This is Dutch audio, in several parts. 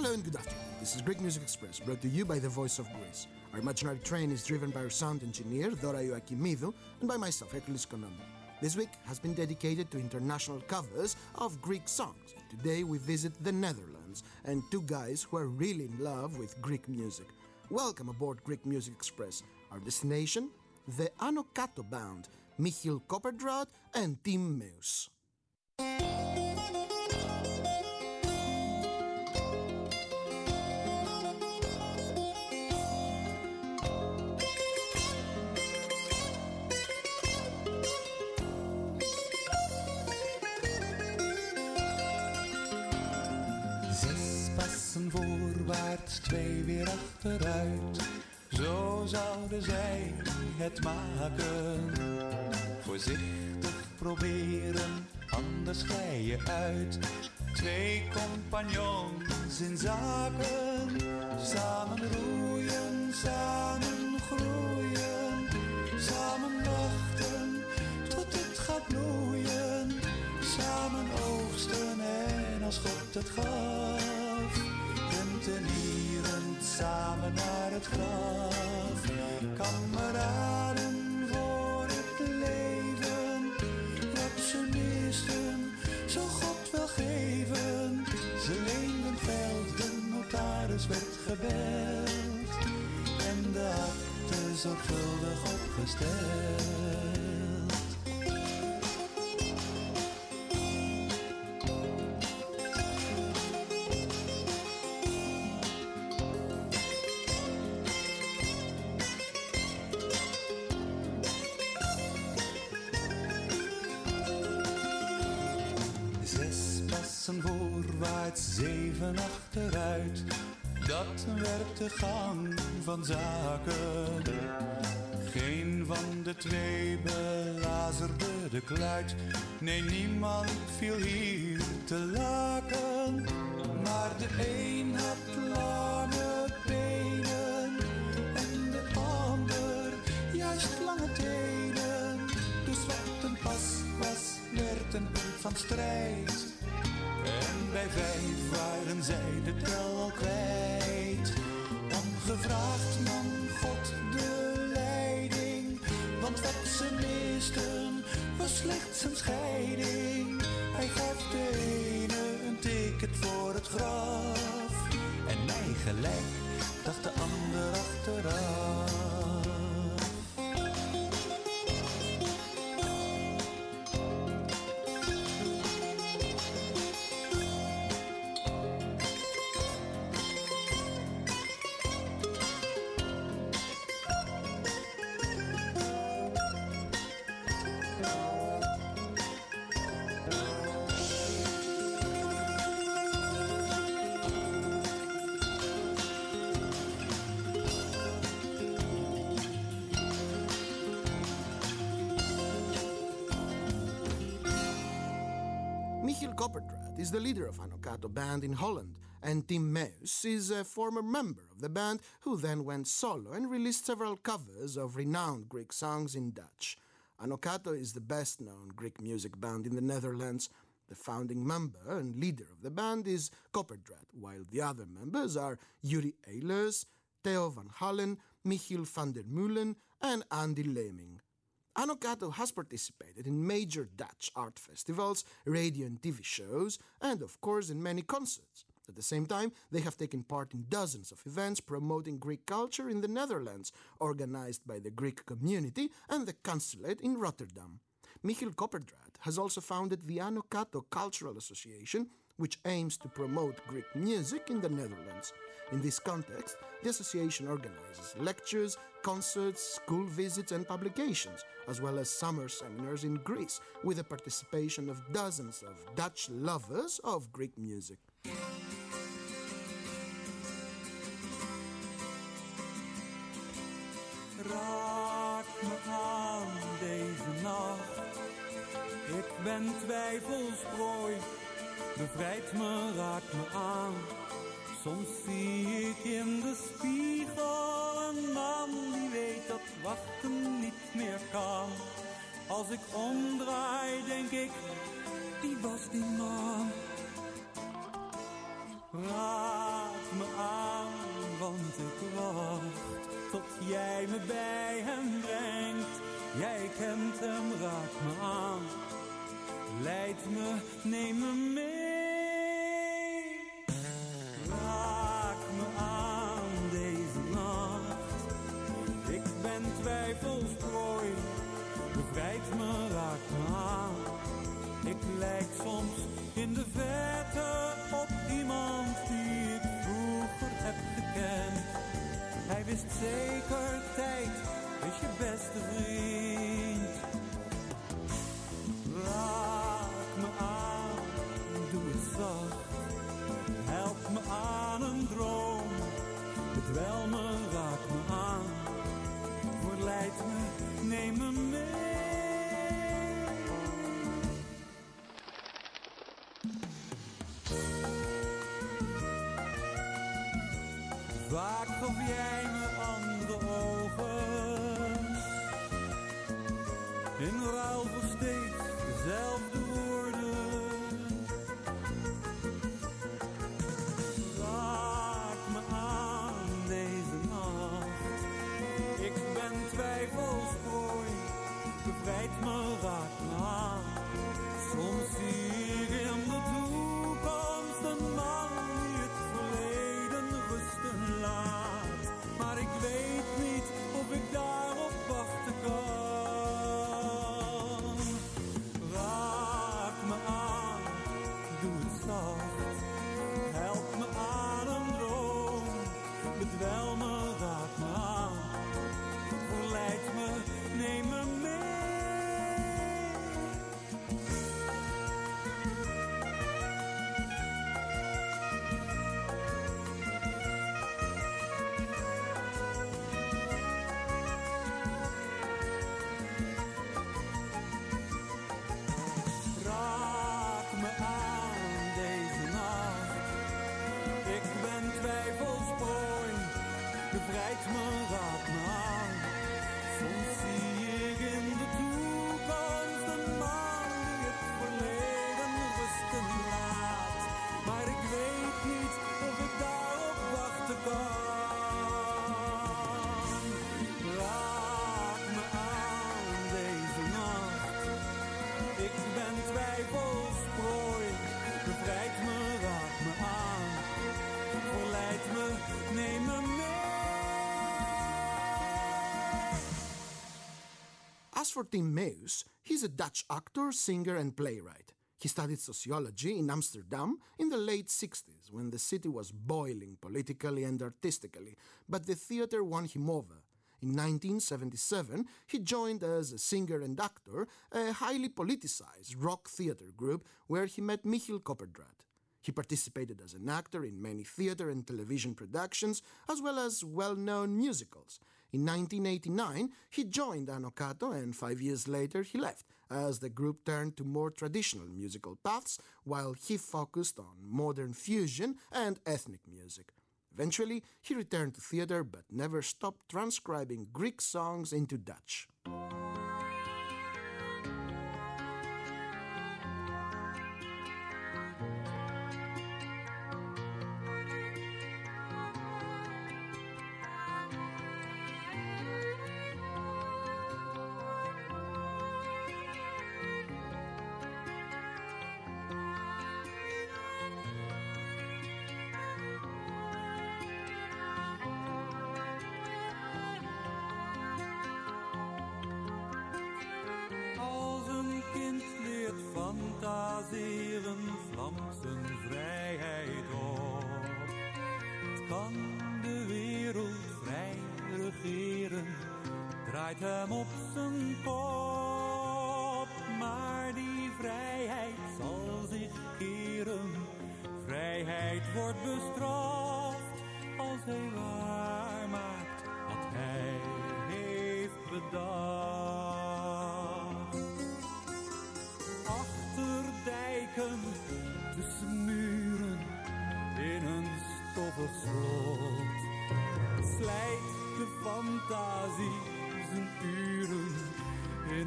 Hello and good afternoon. This is Greek Music Express, brought to you by the Voice of Greece. Our imaginary train is driven by our sound engineer, Dora Ioakimidou, and by myself, Hercules Konomou. This week has been dedicated to international covers of Greek songs. Today we visit the Netherlands and two guys who are really in love with Greek music. Welcome aboard Greek Music Express. Our destination? The Ano Kato Band, Michiel Kopperdraad and Tim Meus. Voorwaarts, twee weer achteruit. Zo zouden zij het maken. Voorzichtig proberen, anders glij je uit. Twee compagnons in zaken. Samen roeien, samen groeien. Samen wachten tot het gaat bloeien. Samen oogsten en als God het gaf. Rentenierend samen naar het graf. Kameraden voor het leven. Wat ze misten, zou God wel geven. Ze leenden geld, de notaris werd gebeld. En de akte zorgvuldig opgesteld. Voorwaarts, 7 achteruit, dat werd de gang van zaken. Geen van de twee belazerde de kluit, nee, niemand viel hier te laken. Maar de een had lange benen en de ander juist lange tenen. Dus wat een pas was, werd een punt van strijd. En bij 5 waren zij de tel al kwijt. Ongevraagd nam God de leiding, want wat ze misten was slechts een scheiding. Hij gaf de ene een ticket voor het graf en mij gelijk, dacht de ander achteraf. Michiel Kopperdraad is the leader of Ano Kato Band in Holland, and Tim Meus is a former member of the band who then went solo and released several covers of renowned Greek songs in Dutch. Ano Kato is the best-known Greek music band in the Netherlands. The founding member and leader of the band is Kopperdraad, while the other members are Yuri Ehlers, Theo van Hallen, Michiel van der Meulen, and Andy Lemming. Ano Kato has participated in major Dutch art festivals, radio and TV shows, and of course in many concerts. At the same time, they have taken part in dozens of events promoting Greek culture in the Netherlands, organized by the Greek community and the consulate in Rotterdam. Michiel Kopperdraad has also founded the Ano Kato Cultural Association, which aims to promote Greek music in the Netherlands. In this context, the association organizes lectures, concerts, school visits and publications, as well as summer seminars in Greece, with the participation of dozens of Dutch lovers of Greek music. Raak me aan deze nacht, ik ben twijfelsprooi. Bevrijd me, raak me aan. Soms zie ik in de spiegel een man die weet dat wachten niet meer kan. Als ik omdraai, denk ik, wie was die man? Raak tot jij me bij hem brengt. Jij kent hem, raak me aan, leid me, neem me mee. Raak me aan deze nacht, ik ben twijfelsprooi. Bevrijd me, raak me aan, ik lijk soms in de verte op iemand die ik vroeger heb gekend. Hij wist zeker, tijd is je beste vriend. Raak me aan, doe het zacht. Help me aan een droom. Bedwel me, raak me aan. Verleid me, neem me mee. Vaak gaf jij me andere ogen, in ruil voor steeds dezelfde woorden. Raak me aan deze nacht, ik ben twijfelsprooi. Bevrijd me, raak me aan. Soms zie ik in de toekomst een man die het verleden rusten laat. Maar ik weet niet of ik daarop wachten kan. Raak me aan, doe het zacht. Help me aan een droom. Bedwel me, raak me aan. Verleid me, neem me mee. Raak me aan deze nacht, ik ben twijfelsprooi. Bevrijd me, raak me aan. Soms zie ik in de toekomst een man die het verleden rusten laat. Maar ik weet niet of ik daarop wachten kan. Raak me aan deze nacht, ik ben twijfelsprooi. Bevrijd me, raak me aan. Verleid me, neem me mee. As for Tim Meus, he's a Dutch actor, singer, and playwright. He studied sociology in Amsterdam in the late 60s, when the city was boiling politically and artistically, but the theater won him over. In 1977, he joined as a singer and actor a highly politicized rock theater group where he met Michiel Kopperdraad. He participated as an actor in many theater and television productions, as well as well-known musicals. In 1989, he joined Anno Kato, and 5 years later he left, as the group turned to more traditional musical paths, while he focused on modern fusion and ethnic music. Eventually, he returned to theater, but never stopped transcribing Greek songs into Dutch. Fantaseren vlamt zijn vrijheid op. Het kan de wereld vrij regeren, draait hem op zijn kop. Maar die vrijheid zal zich keren. Vrijheid wordt bestraft als hij waarmaakt wat hij heeft bedacht. Achterdijken tussen muren in een stoffig slot slijt de fantasie zijn uren in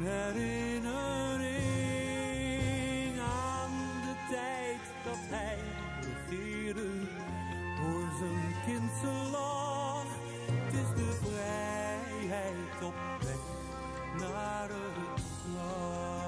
herinnering aan de tijd dat hij regeerde. Voor zijn kindse lach Het is de vrijheid op weg naar het graf.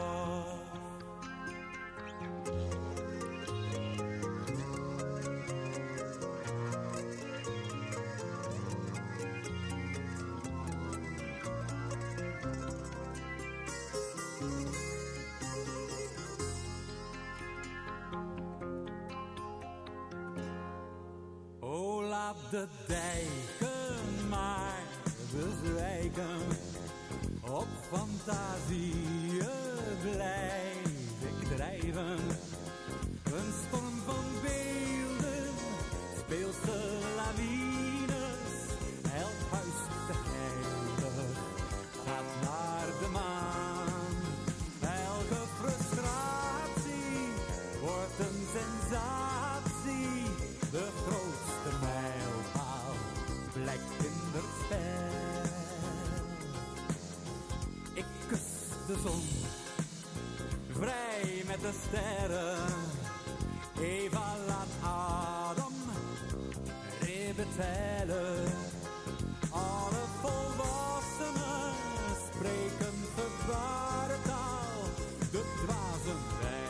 Oh, laat de dijken maar bezwijken. Op fantasieën blijf ik drijven. Een storm van beelden, speelse lawines. Elk huis te heilig gaat naar de maan. Elke frustratie wordt een sensatie. De grootste mijlpaal blijkt kinderspel. Ik kus de zon, vrij met de sterren. Eva laat Adam ribben tellen. Alle volwassenen spreken gebarentaal. De dwazen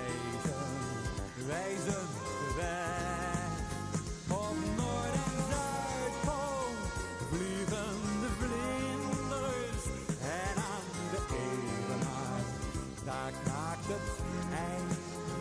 wijzen de weg. Op Noord- en Zuidpool vliegen de vlinders. En aan de evenaar, daar kraakt het ijs.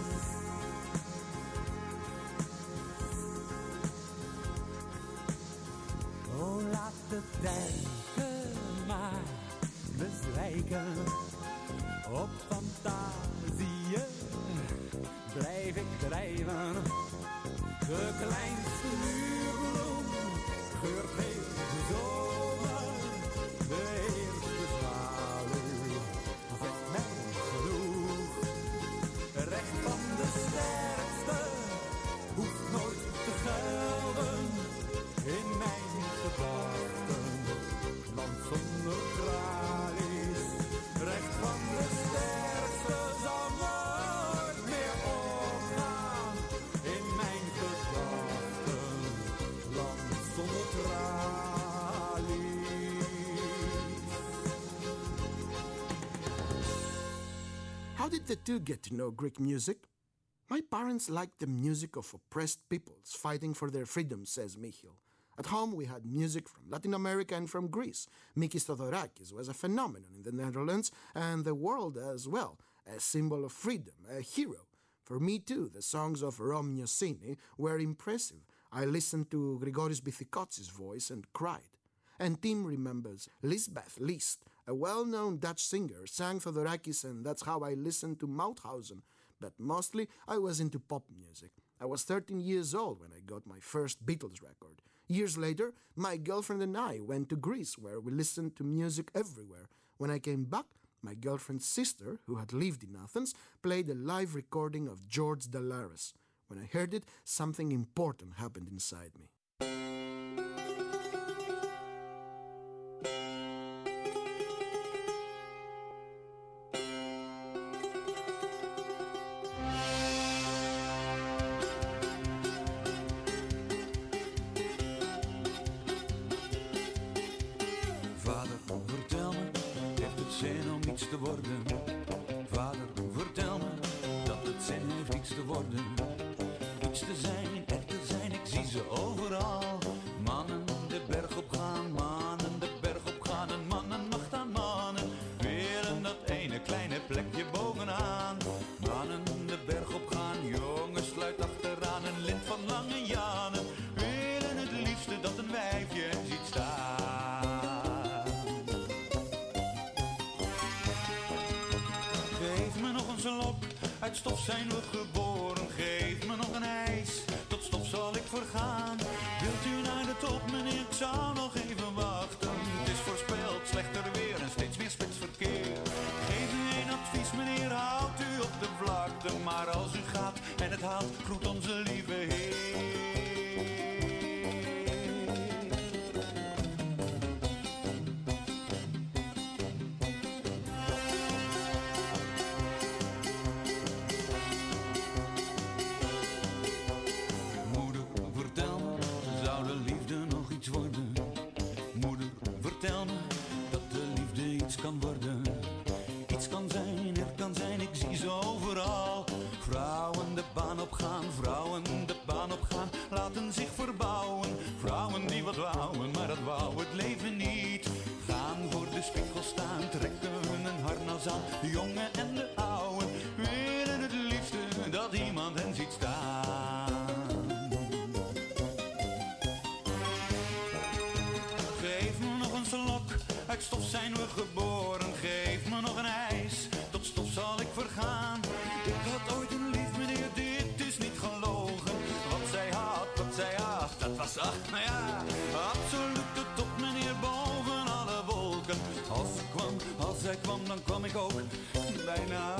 Oh, laat de dijken maar bezwijken. Op fantasieën blijf ik drijven. De kleinste muurbloem geurt heel de zomer. De eerste zwaluw zegt mij genoeg. Recht van de sterkste hoeft nooit te gelden. In mijn gedachten, land zonder tralies. Recht van de sterkste zal nooit meer opgaan. In mijn gedachten, land zonder tralies. How did the two get to know Greek music? My parents liked the music of oppressed peoples fighting for their freedom, says Michiel. At home, we had music from Latin America and from Greece. Mikis Theodorakis was a phenomenon in the Netherlands and the world as well, a symbol of freedom, a hero. For me too, the songs of Rom Nosini were impressive. I listened to Grigoris Bithikotsis' voice and cried. And Tim remembers Lisbeth List, a well-known Dutch singer, sang Theodorakis, and that's how I listened to Mauthausen. But mostly I was into pop music. I was 13 years old when I got my first Beatles record. Years later, my girlfriend and I went to Greece, where we listened to music everywhere. When I came back, my girlfriend's sister, who had lived in Athens, played a live recording of George Dalaras. When I heard it, something important happened inside me. Vader, vertel me, heeft het zin om iets te worden? Vader, vertel me, dat het zin heeft iets te worden. Iets te zijn, echt te zijn, ik zie ze overal. Mannen de berg op gaan, mannen de berg op gaan. En mannen macht aan mannen, willen dat ene kleine plekje bovenaan. Mannen de berg op gaan, jongens sluit achteraan. Een lint van lange janen, willen het liefste dat een wijfje ziet staan. Geef me nog een slok, uit stof zijn we geboren. Geef me nog een ijs, tot stof zal ik vergaan. Wilt u naar de top, meneer, ik zou nog even wachten. Het is voorspeld, slechter weer en steeds meer spitsverkeer. Geef u een advies, meneer, houdt u op de vlakte. Maar als u gaat en het haalt, groet onze lieve Heer. Tarzan. De jongen en de oude willen het liefste dat iemand hen ziet staan. Geef me nog een slok, uit stof zijn we geboren. Geef me nog een ijs, tot stof zal ik vergaan. Ik had ooit een lief meneer, dit is niet gelogen. Wat zij had, dat was ach, nou ja, absoluut de top meneer, boven alle wolken. Als zij kwam, dan kwam ik ook bijna.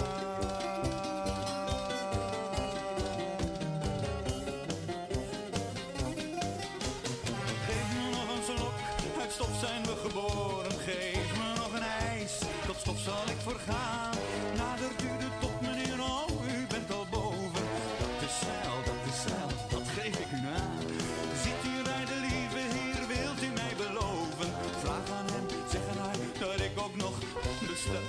Geef me nog een slok, uit stof zijn we geboren. Geef me nog een ijs, tot stof zal ik vergaan. Nadert u de top meneer, oh u bent al boven. Dat is snel, dat geef ik u aan. Ziet u bij de lieve heer, wilt u mij beloven? Vraag aan hem, zeg aan haar, dat ik ook nog besta.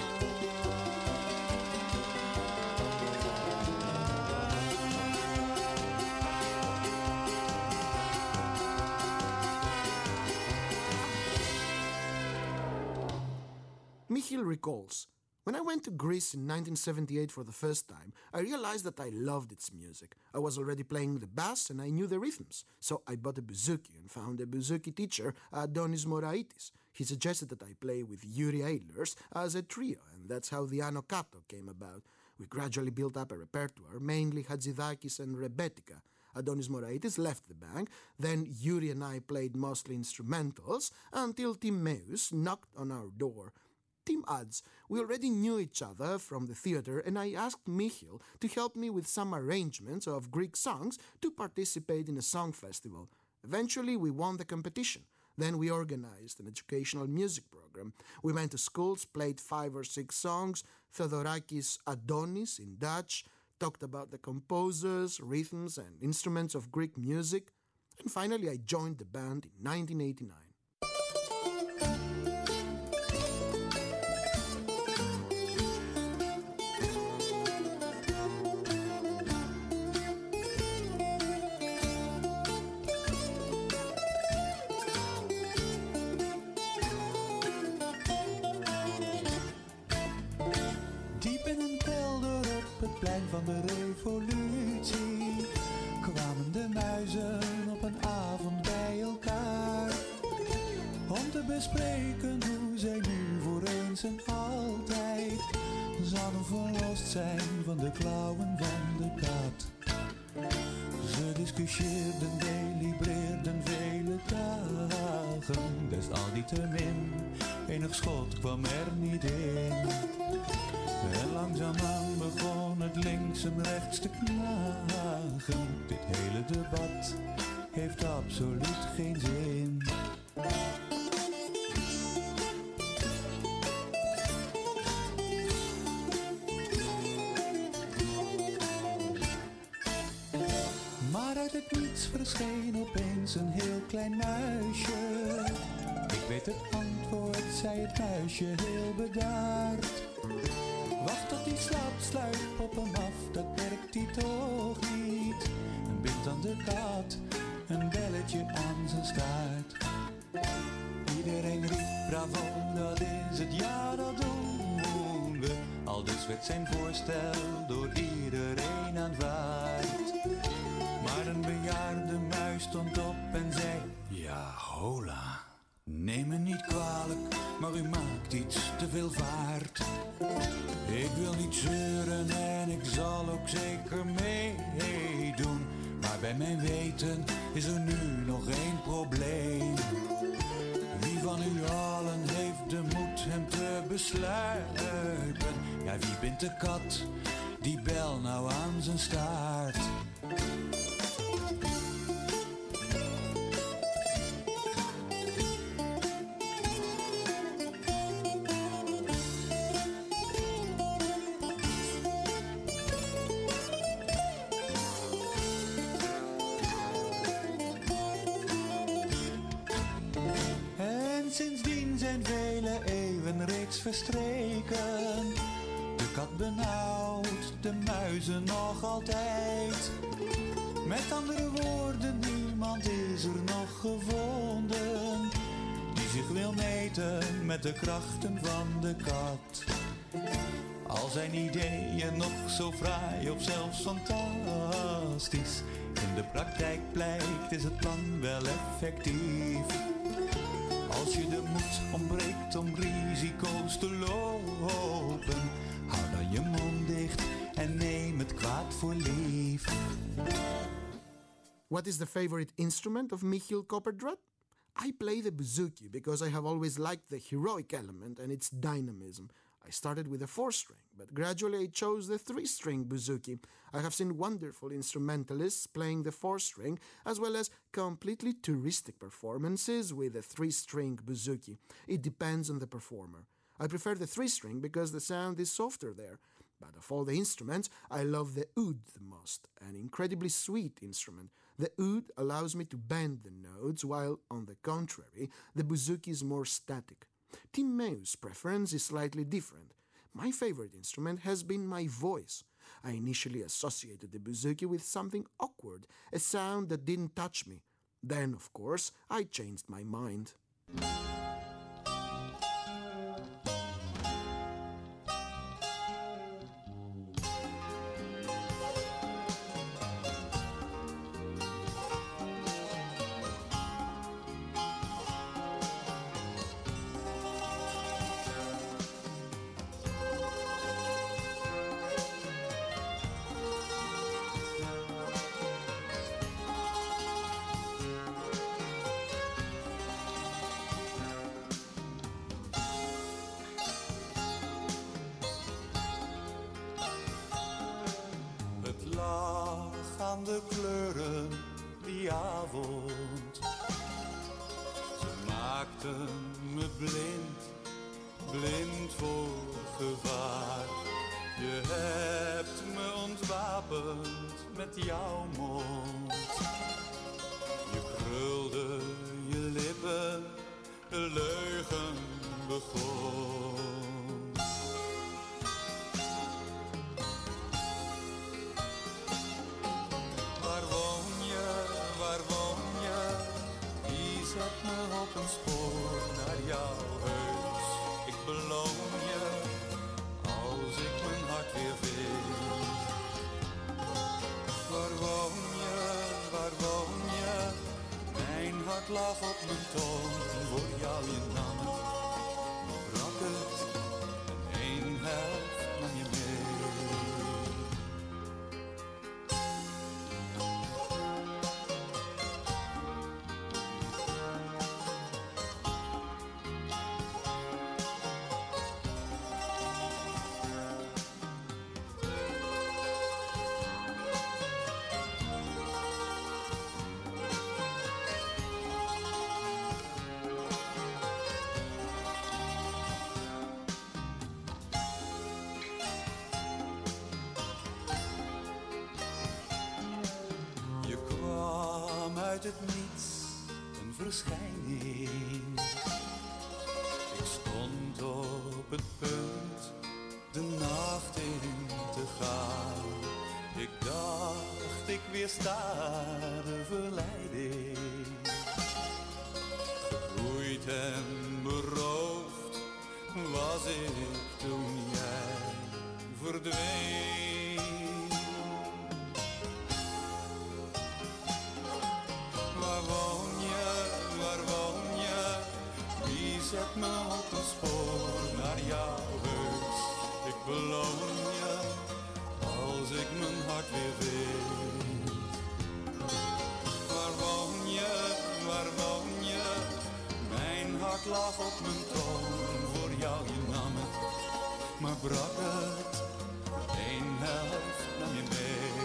Michiel recalls, when I went to Greece in 1978 for the first time, I realized that I loved its music. I was already playing the bass and I knew the rhythms, so I bought a bouzouki and found a bouzouki teacher, Adonis Moraitis. He suggested that I play with Yuri Eilers as a trio, and that's how the Ano Kato came about. We gradually built up a repertoire, mainly Hadzidakis and Rebetika. Adonis Moraitis left the band, then Yuri and I played mostly instrumentals until Tim Meus knocked on our door. Tim adds, we already knew each other from the theater and I asked Michiel to help me with some arrangements of Greek songs to participate in a song festival. Eventually we won the competition. Then we organized an educational music program. We went to schools, played 5 or 6 songs, Theodorakis Adonis in Dutch, talked about the composers, rhythms and instruments of Greek music, and finally I joined the band in 1989. Van de revolutie kwamen de muizen op een avond bij elkaar om te bespreken hoe zij nu voor eens en altijd zouden verlost zijn van de klauwen van de kat. Ze discussieerden, delibreerden vele dagen, desalniettemin enig schot kwam er niet in. En langzaamaan begon het links en rechts te knagen. Dit hele debat heeft absoluut geen zin. Maar uit het niets verscheen opeens een heel klein muisje. Ik weet het antwoord, zei het muisje heel bedaard. Wacht tot hij slaapt, sluip op hem af, dat merkt hij toch niet. En bindt aan de kat een belletje aan zijn staart. Iedereen riep bravo, dat is het, ja dat doen we. Aldus werd zijn voorstel door iedereen aanvaard. Maar een bejaarde muis stond op en zei, ja hola. Neem me niet kwalijk, maar u maakt iets te veel vaart. Ik wil niet zeuren en ik zal ook zeker meedoen. Maar bij mijn weten is er nu nog één probleem. Wie van u allen heeft de moed hem te besluipen? Ja, wie bindt de kat, die bel nou aan zijn staart? Sindsdien zijn vele eeuwen reeds verstreken. De kat benauwt, de muizen nog altijd. Met andere woorden, niemand is er nog gevonden die zich wil meten met de krachten van de kat. Al zijn ideeën nog zo fraai of zelfs fantastisch, in de praktijk blijkt is het plan wel effectief. Als je de moed ontbreekt om risico's te lopen, hou dan je mond dicht en neem het kwaad voor lief. What is the favorite instrument of Michiel Kopperdrath? I play the bouzouki because I have always liked the heroic element and its dynamism. I started with a 4-string, but gradually I chose the 3-string bouzouki. I have seen wonderful instrumentalists playing the 4-string, as well as completely touristic performances with the 3-string bouzouki. It depends on the performer. I prefer the 3-string because the sound is softer there. But of all the instruments, I love the oud the most, an incredibly sweet instrument. The oud allows me to bend the notes, while, on the contrary, the bouzouki is more static. Tim Meus' preference is slightly different. My favorite instrument has been my voice. I initially associated the bouzouki with something awkward, a sound that didn't touch me. Then, of course, I changed my mind. Aan de kleuren die avond, ze maakten me blind voor gevaar. Je hebt me ontwapend met jouw mond. Je krulde je lippen, de leugen begon. Op een spoor naar jouw huis. Ik beloon je, als ik mijn hart weer vind. Waar woon je? Mijn hart lag op mijn tong. Voor jou je nam het, brak het. En één helft nam je mee. Uit het niets een verschijning. Ik stond op het punt de nacht in te gaan. Ik dacht ik weersta de verleiding. Gegroeid en beroofd was ik toen jij verdween. Zet me op een spoor naar jouw huis. Ik beloon je, als ik mijn hart weer vind. Waar woon je? Mijn hart lag op mijn tong. Voor jou je nam het, maar brak het. Eén helft nam je mee.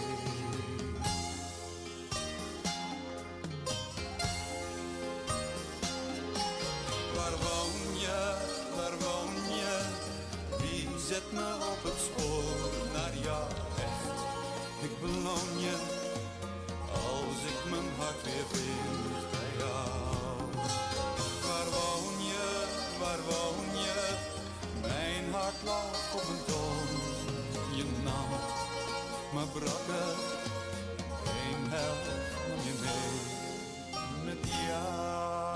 Zet me op het spoor naar jou echt. Ik beloon je, als ik mijn hart weer vind bij jou. Waar woon je? Mijn hart lag op een tong. Je nam het, maar brak het. Eén helft nam je mee met jou.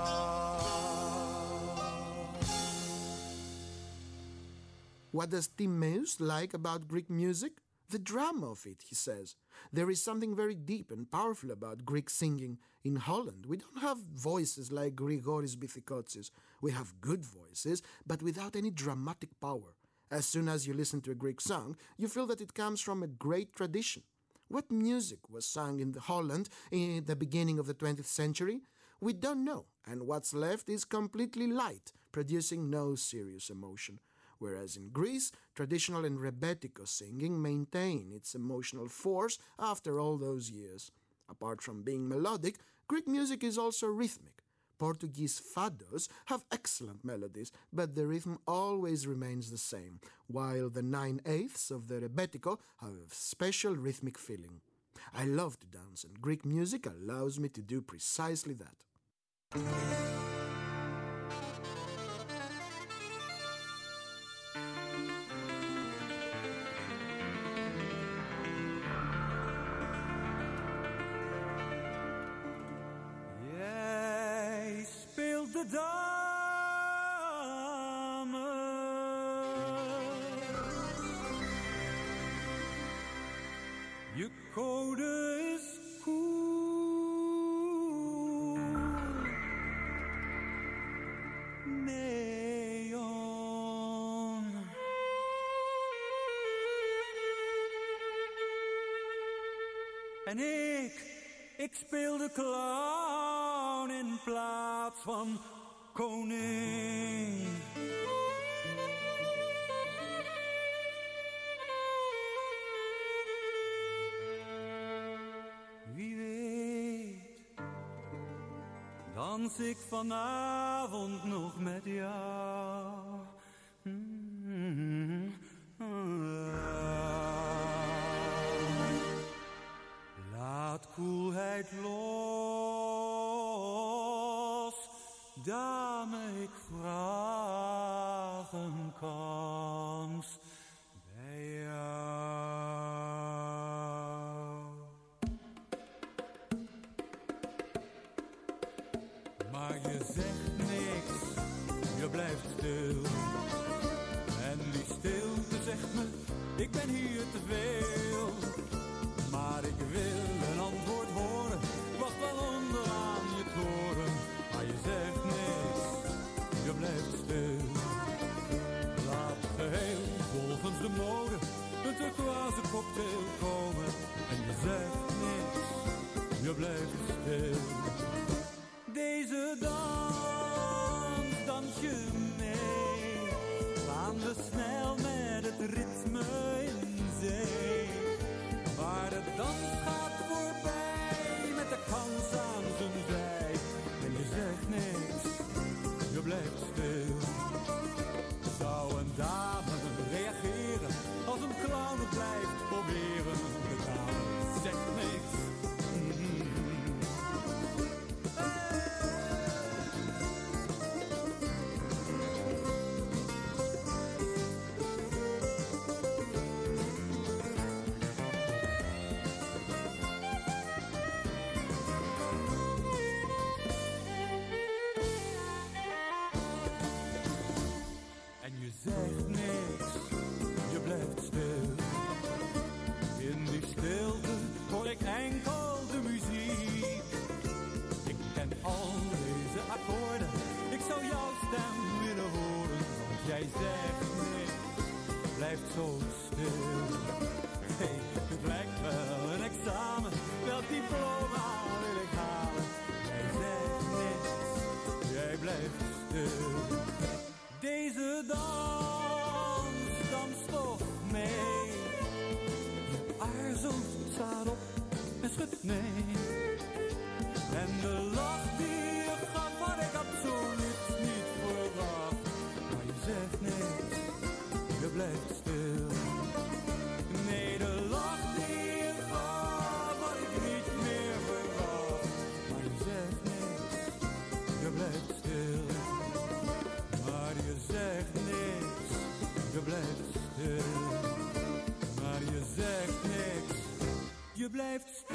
What does Timaeus like about Greek music? The drama of it, he says. There is something very deep and powerful about Greek singing. In Holland, we don't have voices like Grigoris Bithikotsis. We have good voices, but without any dramatic power. As soon as you listen to a Greek song, you feel that it comes from a great tradition. What music was sung in Holland in the beginning of the 20th century? We don't know, and what's left is completely light, producing no serious emotion. Whereas in Greece, traditional and rebetiko singing maintain its emotional force after all those years. Apart from being melodic, Greek music is also rhythmic. Portuguese fados have excellent melodies, but the rhythm always remains the same, while the 9/8 of the rebetiko have a special rhythmic feeling. I love to dance, and Greek music allows me to do precisely that. De dame, je code is cool, neon. En ik speel de clown in plaats van koning. Wie weet, dans ik vanavond nog met jou. Laat koelheid los, dame, ik vraag een kans bij jou. Maar je zegt niks, je blijft stil. En die stilte zegt me, ik ben hier te veel. Maar ik wil een antwoord horen, wacht wel onderaan je toren. Maar je zegt niks, je blijft stil. Laat geheel volgens de mode een turquoise cocktail komen. En je zegt niks, je blijft stil. Deze dans, dans je mee. Gaan we snel met het ritme in zee. Maar de dans gaat voorbij met de kans aan zijn zij. En je zegt niks, je blijft stil. Zou een dame reageren als een clown het blijft proberen? De dame zegt niks. Zegt niks, je blijft stil. In die stilte hoor ik enkel de muziek. Ik ken al deze akkoorden, ik zou jouw stem willen horen. Want jij zegt niks, blijft zo stil. Hey, het lijkt wel een examen, welk diploma wil ik halen? Jij zegt niks, jij blijft stil. Deze dans, dans toch mee. Je aarzelt, staat op en schudt nee. En de lach die je gaf had ik absoluut niet verwacht. Maar je zegt niks, je blijft stil. Nee, de lach die je gaf had ik niet meer verwacht. Maar je zegt niks, je blijft stil. Maar je zegt niks, je blijft stil. Maar je zegt niks, je blijft stil.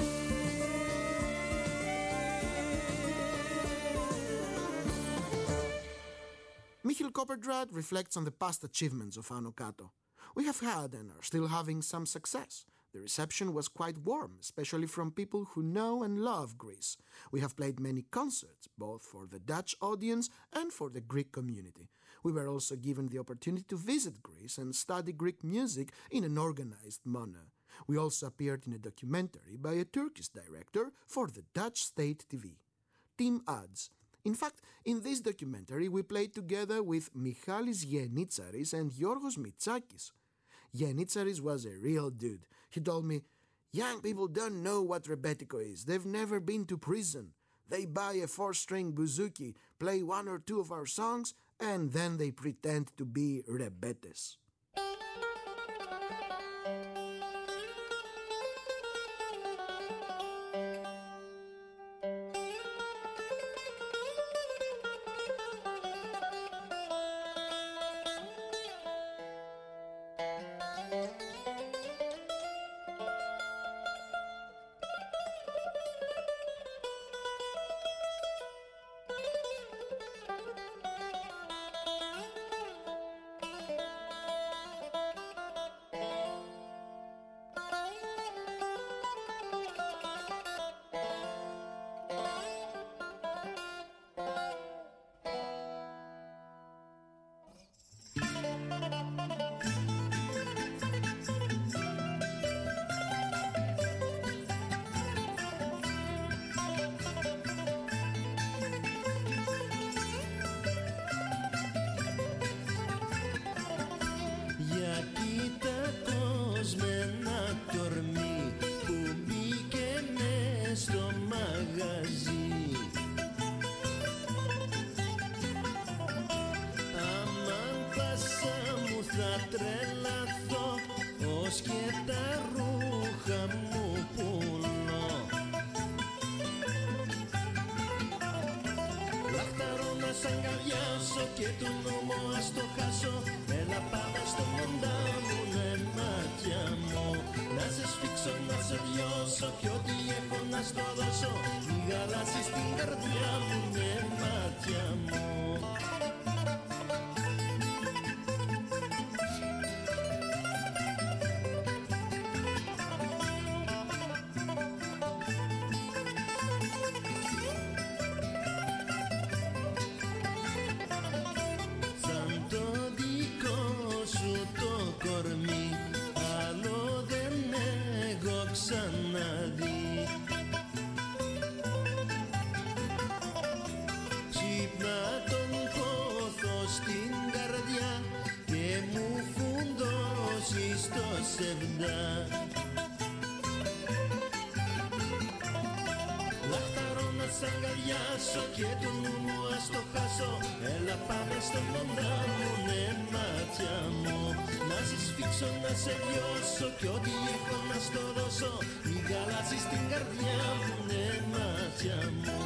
Michiel Kopperdraad reflects on the past achievements of Ano Kato. We have had and are still having some success. The reception was quite warm, especially from people who know and love Greece. We have played many concerts, both for the Dutch audience and for the Greek community. We were also given the opportunity to visit Greece and study Greek music in an organized manner. We also appeared in a documentary by a Turkish director for the Dutch state TV. Tim adds, in fact, in this documentary we played together with Michalis Giannitsaris and Yorgos Mitsakis. Giannitsaris was a real dude. He told me, "Young people don't know what rebetiko is. They've never been to prison. They buy a 4-string bouzouki, play 1 or 2 of our songs, and then they pretend to be rebetes." Και του νόμου ας το χάσω. Έλα πάμε στο μοντάμου, ναι μάτια μου. Να σε σφίξω, να σε λιώσω κι ό,τι έχω να στο δώσω. Μη γαλάσεις την καρδιά μου, ναι μάτια μου. Λαχταρώ να σ' αγκαλιάσω και του νου μου ας το χάσω. Έλα πάμε στο μοντάμου, ναι μάτια μου. Να σε σφίξω, να σε λιώσω κι ό,τι έχω να στο δώσω. Μην γαλάσεις την καρδιά μου, ναι μάτια μου.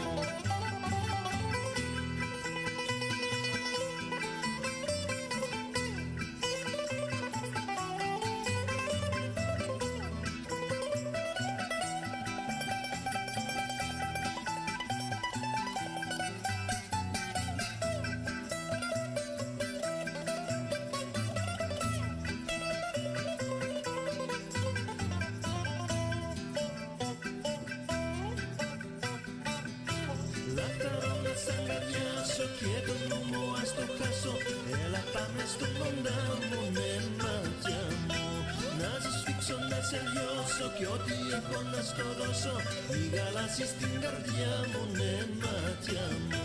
Και το νου μου ας το χάσω. Έλα πάμε στο μοντάμου, ναι μάτια μου. Να σε σφίξω, να σε λιώσω κι ό,τι έχω να στο δώσω. Μη γαλάσεις την καρδιά μου, ναι μάτια μου.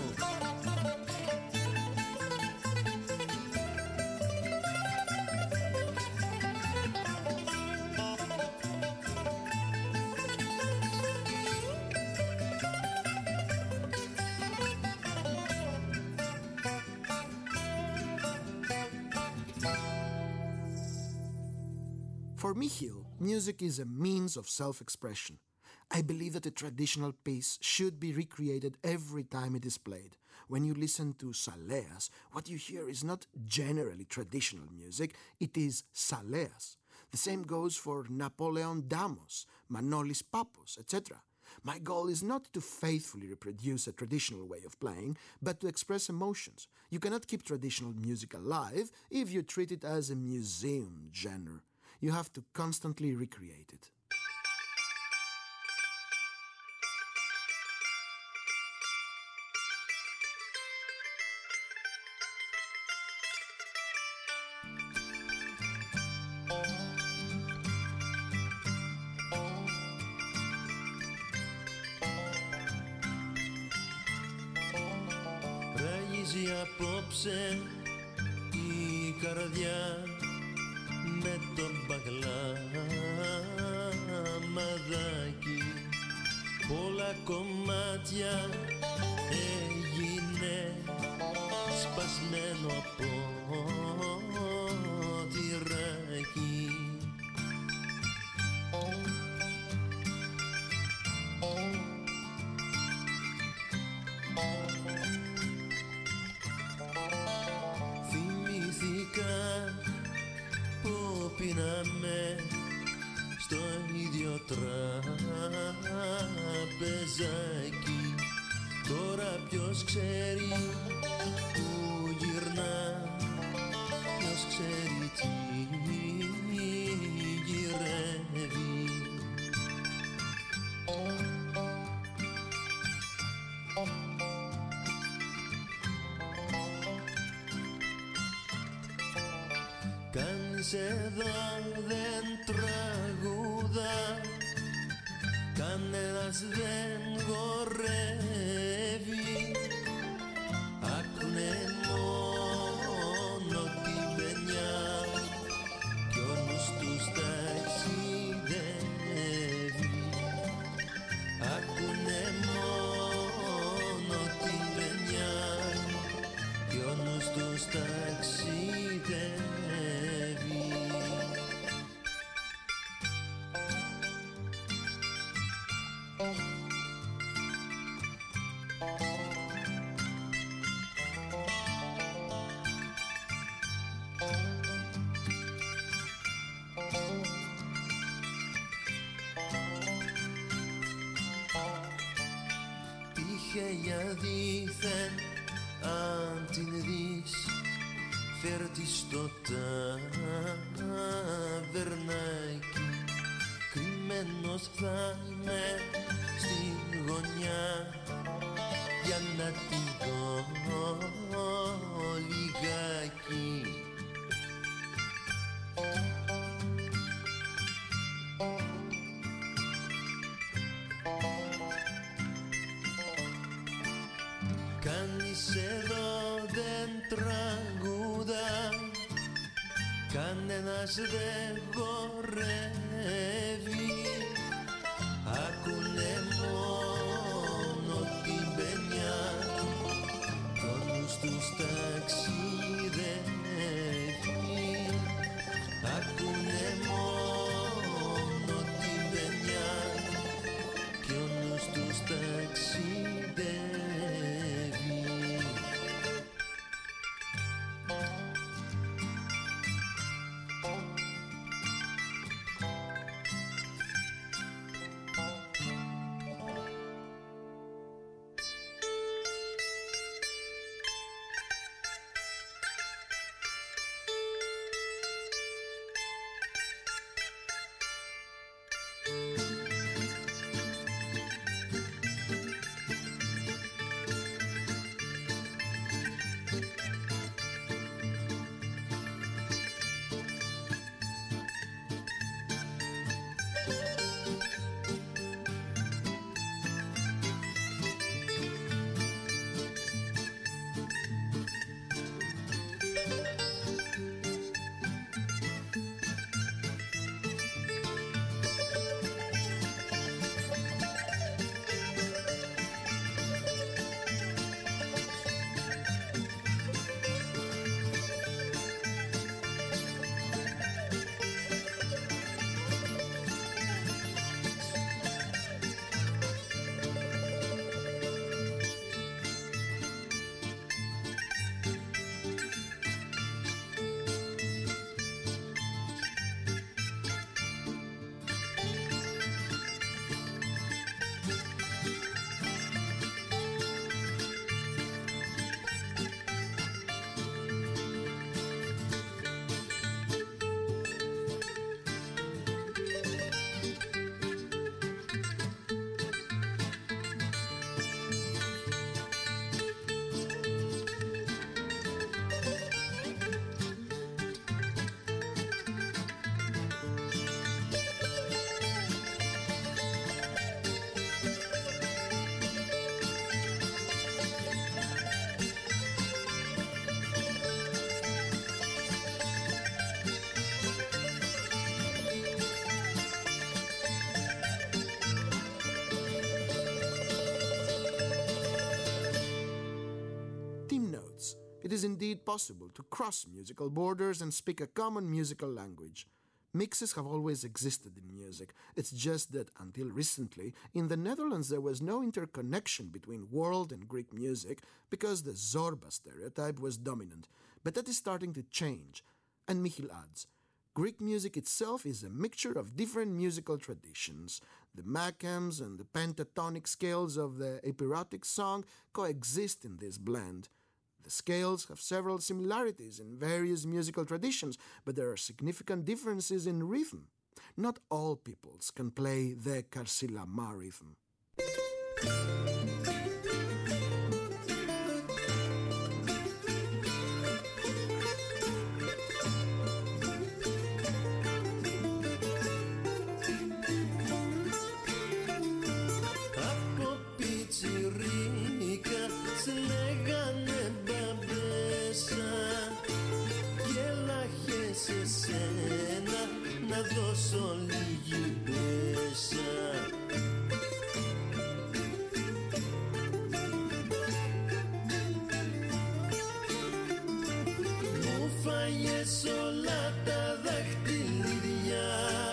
For Michiel, music is a means of self-expression. I believe that a traditional piece should be recreated every time it is played. When you listen to Saleas, what you hear is not generally traditional music, it is Saleas. The same goes for Napoleon Damos, Manolis Papos, etc. My goal is not to faithfully reproduce a traditional way of playing, but to express emotions. You cannot keep traditional music alive if you treat it as a museum genre. You have to constantly recreate it. Ράγιζει απόψε η καρδιά με τον μπαγλαμαδάκι. Πολλά κομμάτια έγινε σπασμένο από τυράκι. Που πίναμε στο ίδιο τραπεζάκι. Τώρα ποιος ξέρει που γυρνά, ποιος ξέρει τι γυρεύει. Κανείς εδώ δεν τραγουδά, κανένας δεν χορεύει. Άκουνε μόνο την παινιά κι ο νους τους ταξιδεύει. Άκουνε μόνο την παινιά κι ο νους τους ταξιδεύει. Τυχαία δήθεν αν την δεις, φέρ' τη στο ταβερνάκι. Κρυμμένος θα είμαι στη γωνιά για να την δω λιγάκι. Κανείς εδώ δεν τραγουδά, κανένας δεν χορεύει. Άκουνε μόνο την παινιά κι ο νους τους ταξιδεύει. Άκουνε μόνο την παινιά κι ο νους τους ταξιδεύει. Tim notes, it is indeed possible to cross musical borders and speak a common musical language. Mixes have always existed in music. It's just that until recently, in the Netherlands there was no interconnection between world and Greek music because the Zorba stereotype was dominant. But that is starting to change. And Michiel adds, Greek music itself is a mixture of different musical traditions. The mechems and the pentatonic scales of the Epirotic song coexist in this blend. The scales have several similarities in various musical traditions, but there are significant differences in rhythm. Not all peoples can play the Karsilama rhythm. Να δώσω λίγη πέσα. Μου φάγες όλα τα δαχτυλίδια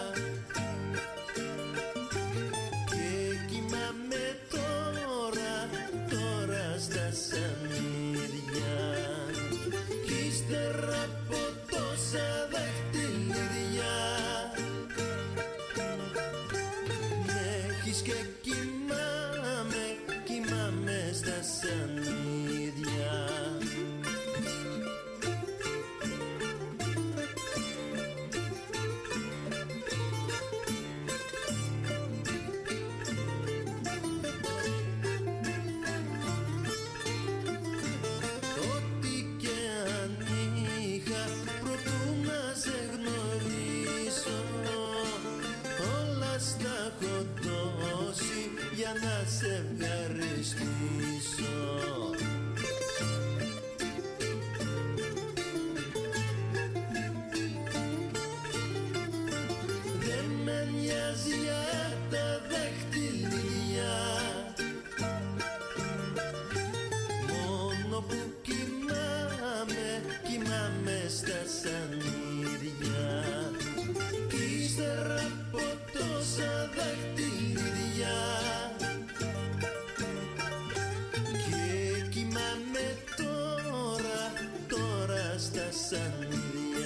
και κοιμάμαι τώρα στα σανίδια κι ύστερα από τόσα δαχτυλίδια και κοιμάμαι στα σανίδια. Ό,τι και αν είχα προτού να σε γνωρίσω, όλα στα έχω δώσει για να σε ευχαριστήσω. Δεν με νοιάζει για τα δαχτυλίδια, μόνο που κοιμάμαι στα σανίδια κι ύστερα από τόσα δαχτυλίδια και κοιμάμαι τώρα στα σανίδια.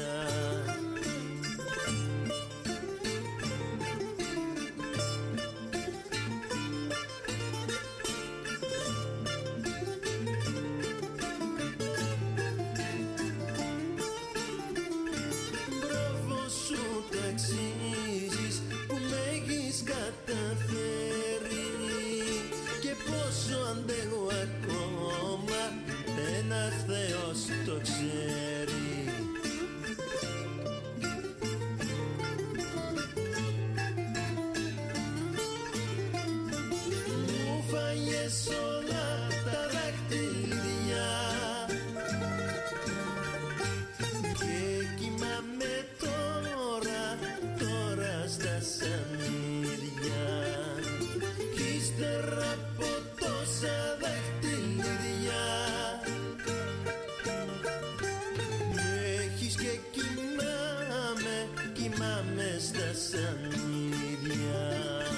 Μπράβο σου ταξίζεις που με έχεις καταφέρει και πόσο αντέχω ακόμα ένας Θεός το ξέρει. Μου φάγες όλα τα δαχτυλίδια και κοιμάμαι τώρα στα σανίδια κι ύστερα από τόσα δαχτυλίδια με έχεις και κοιμάμαι στα σανίδια.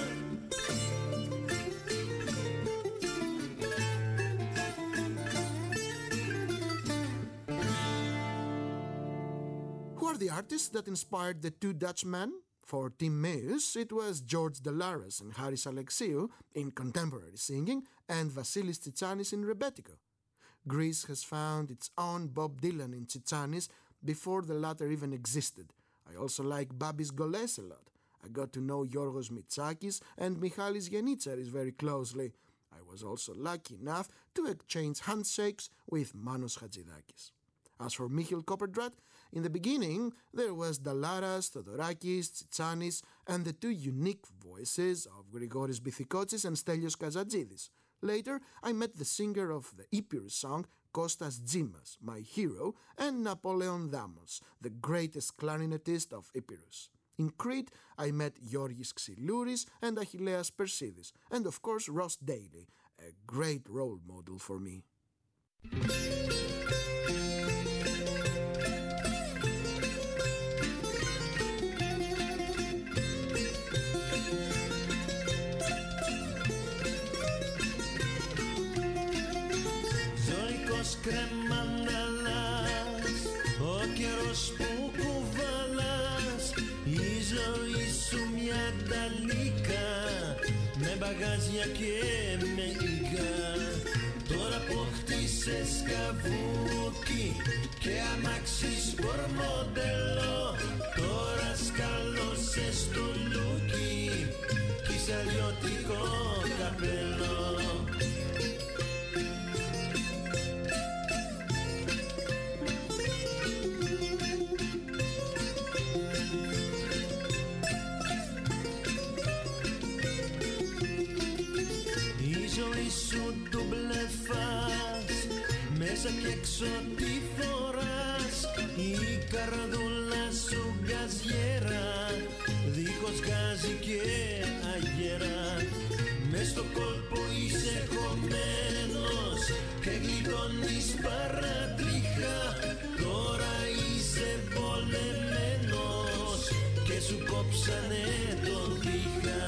Who are the artists that inspired the two Dutchmen? For Tim Meus, it was George Delaras and Haris Alexiou in contemporary singing and Vasilis Tsitsanis in rebetiko. Greece has found its own Bob Dylan in Tsitsanis before the latter even existed. I also like Babis Goles a lot. I got to know Yorgos Mitsakis and Michalis Yanitsaris very closely. I was also lucky enough to exchange handshakes with Manos Hatzidakis. As for Michiel Kopperdrath, in the beginning there was Dalaras, Theodorakis, Tsitsanis, and the two unique voices of Grigoris Bithikotsis and Stelios Kazatsidis. Later, I met the singer of the Epirus song, Kostas Dzimas, my hero, and Napoleon Damos, the greatest clarinetist of Epirus. In Crete, I met Georgis Xylouris and Achilleas Persidis, and of course Ross Daly, a great role model for me. κρεμάνταλας, ο καιρός που κουβαλάς, η ζωή σου μια ταλίκα, με μπαγάζια και με ίκα. Τώρα αποκτήσες καβούκι και αμάξι σπορμοντέλο, τώρα σκάλωσες το λούκι κι είσαι αλλιώτικο καπέλο. Μέσα κι έξω τι φοράς, η καρδούλα σου γκαζιέρα, δίχως γκάζι και αγέρα. Μες στο κόλπο είσαι χωμένος και γλιτώνεις παρατρίχα, τώρα είσαι βολεμένος και σου κόψανε το βήχα.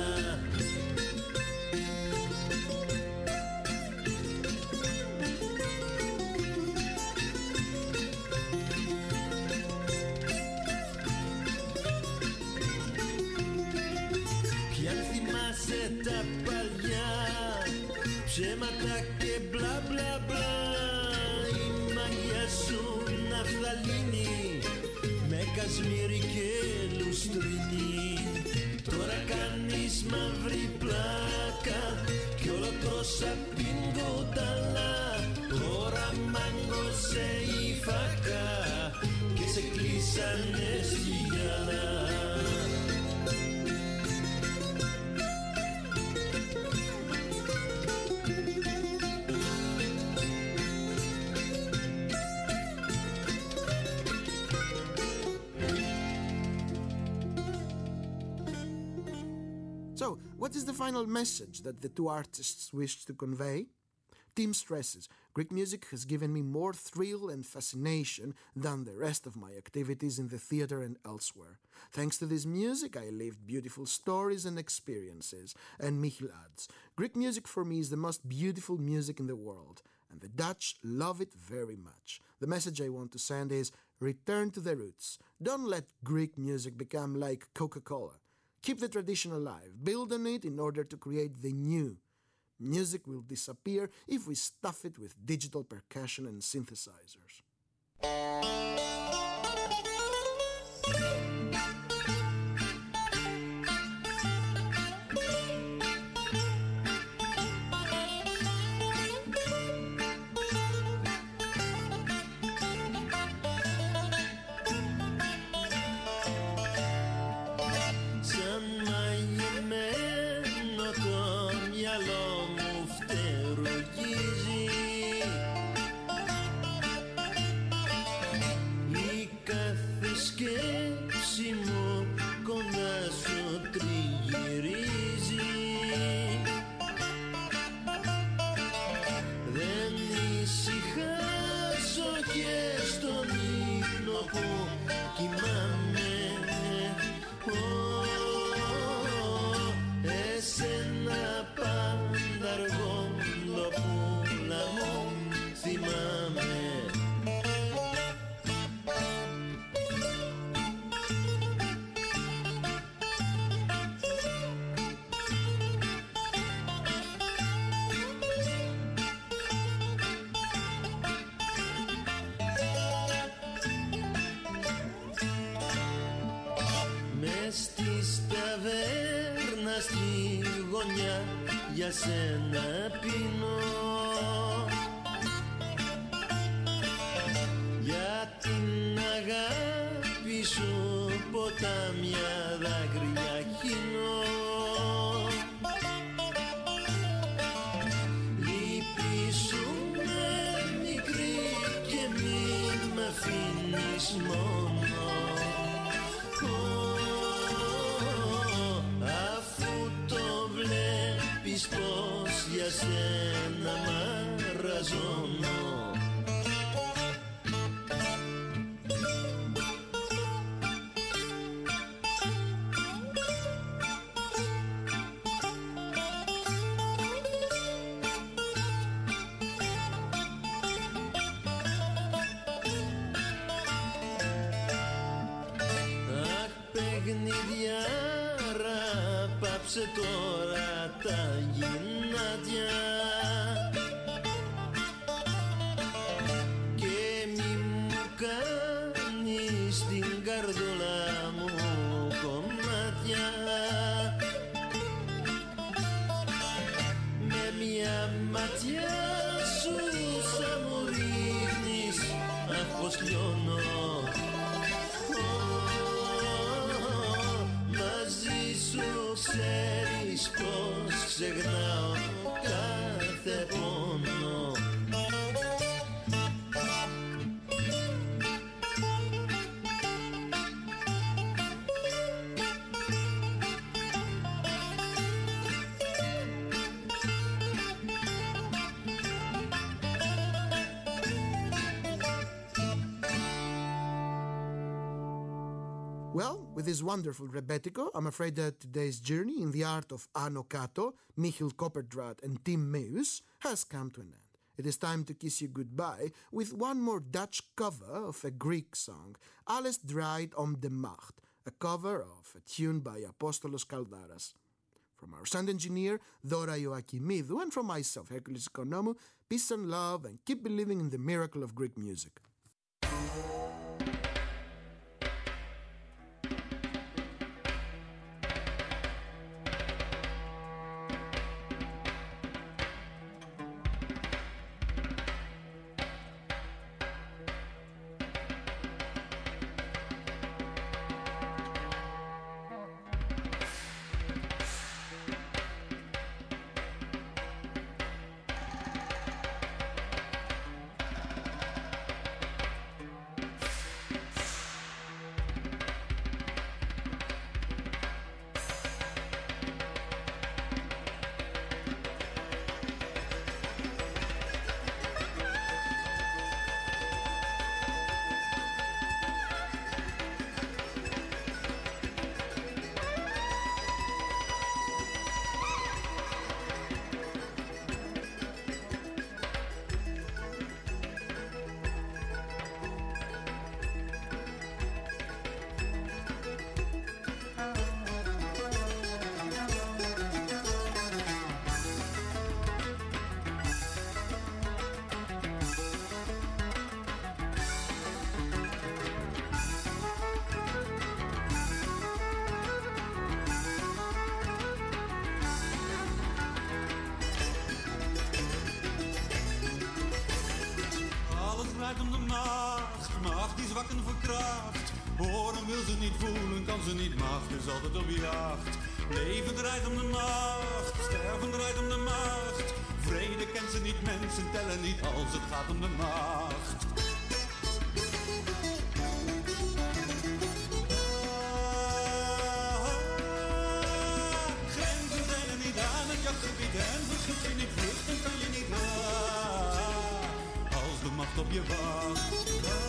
Τα παλιά ψέματα και μπλα μπλα μπλα, η μαγιά σου ναφθαλίνη με κασμίρι και λουστρίνη. Τώρα κάνεις μαύρη πλάκα κι όλο τρως απ' την κουταλά, τώρα μάγκωσε η φάκα και σε κλείσανε στη γυαλά. So, what is the final message that the two artists wish to convey? Tim stresses, Greek music has given me more thrill and fascination than the rest of my activities in the theater and elsewhere. Thanks to this music, I lived beautiful stories and experiences. And Michiel adds, Greek music for me is the most beautiful music in the world, and the Dutch love it very much. The message I want to send is, return to the roots. Don't let Greek music become like Coca-Cola. Keep the tradition alive, build on it in order to create the new. Music will disappear if we stuff it with digital percussion and synthesizers. Για σένα πίνω, για την αγάπη σου ποτάμια δάκρυα χύνω. Λυπήσουνε μικρή και μην μ' αφήνεις μόνο, αφού το βλέπεις πως για σένα μαραζώνω. Απόψε τώρα τα γυνάτια και μη μου κάνεις την καρδούλα μου κομμάτια. Με μια ματιά σου σαν μου ρίχνεις, αχ πως λιώνω. Ξέρεις πως ξεχνάω κάθε πόνο. Well, with this wonderful rebetiko, I'm afraid that today's journey in the art of Ano Kato, Michiel Kopperdraad and Tim Meus has come to an end. It is time to kiss you goodbye with one more Dutch cover of a Greek song, Alles draait om de macht, a cover of a tune by Apostolos Kaldaras. From our sound engineer, Dora Ioakimidou, and from myself, Hercules Economou, peace and love, and keep believing in the miracle of Greek music. Om de macht, macht die zwakken verkracht. Horen wil ze niet, voelen kan ze niet, macht is altijd op jacht. Leven draait om de macht, sterven draait om de macht. Vrede kent ze niet, mensen tellen niet als het gaat om de macht. Grenzen zijn er niet aan het jachtgebied en verschut je niet, vluchten kan je niet als de macht op je wacht.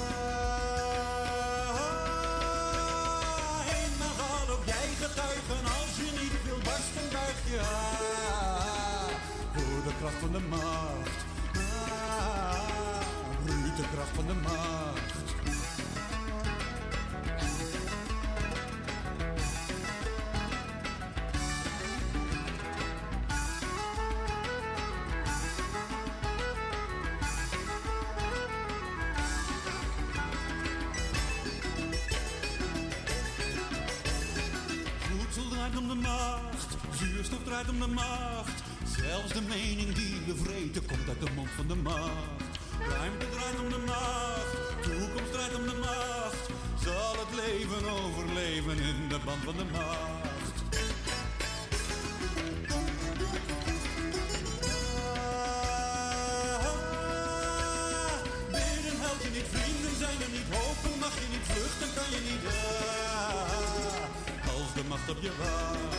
Eenmaal zal ook jij getuigen, als je niet wil barsten, buig je voor de kracht van de macht. Bruut de kracht van de macht. Om de macht, zuurstof draait om de macht. Zelfs de mening die je vreten komt uit de mond van de macht. Ruimte draait om de macht, toekomst draait om de macht. Zal het leven overleven in de band van de macht. Bidden helpt je niet, vrienden zijn er niet, hopen mag je niet, vluchten kan je niet. Als de macht op je wacht.